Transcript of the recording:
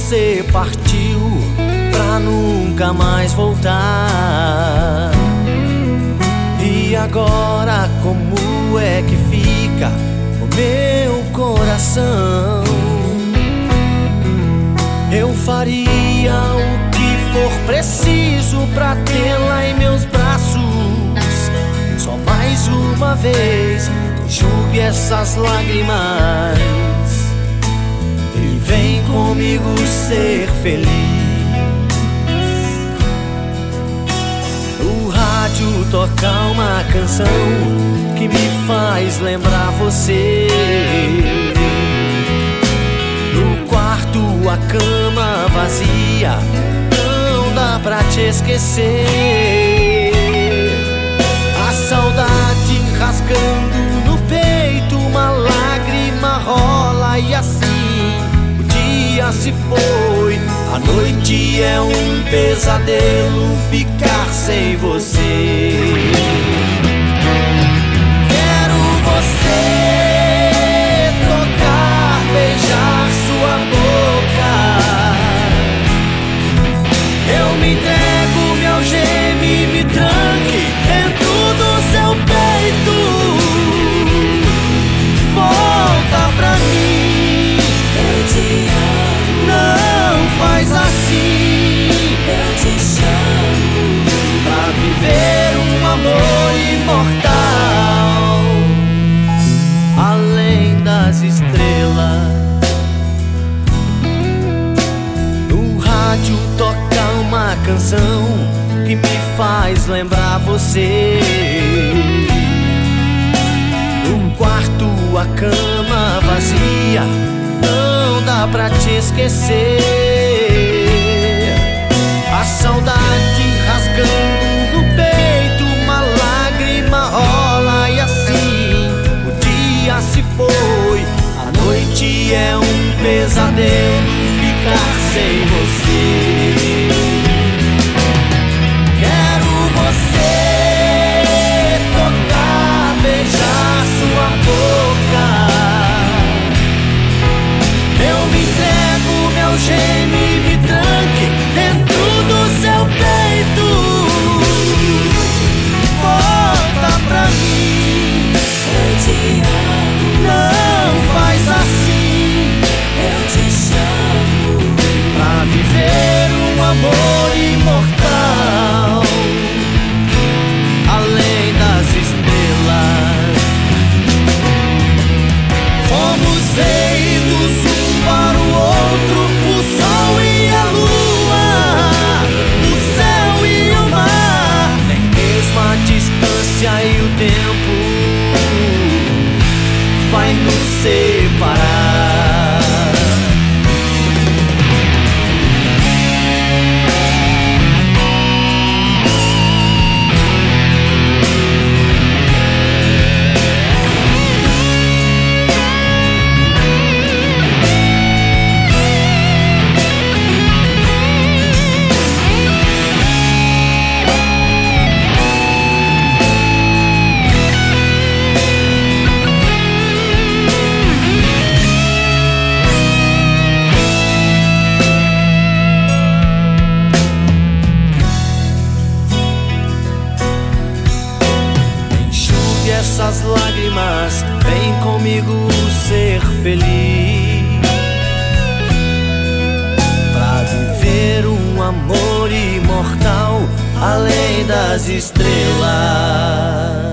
você partiu pra nunca mais voltar. E agora como é que fica o meu coração? Eu faria o que for preciso pra tê-la em meus braços. Só mais uma vez, enxugue essas lágrimas e vem comigo ser feliz. O rádio toca uma canção que me faz lembrar você. No quarto a cama vazia, não dá pra te esquecer. A saudade rasgando no peito, uma lágrima rola e assim o dia se foi. A noite é um pesadelo ficar sem você. Quero você tocar, beijar sua boca. Eu me entrego, me algeme, me tranque dentro do seu peito. Volta pra mim, eu te amo. Não faz assim, eu te chamo pra viver um amor imortal além das estrelas. No rádio toca uma canção que me faz lembrar você. No quarto a cama vazia, não dá pra te esquecer. A saudade rasgando no peito, uma lágrima rola e assim o dia se foi. A noite é um pesadelo ficar sem você. Quero você tocar, beijar sua boca. Eu me entrego, me algeme, me tranque dentro do seu peito. Volta pra mim, eu te amo. Não faz assim, eu te chamo pra viver um amor imortal além das estrelas. Fomos feitos um para o outro, o sol e a lua, o céu e o mar. Nem mesmo a distância e o tempo vai nos separar. Essas lágrimas, vem comigo ser feliz, pra viver um amor imortal além das estrelas.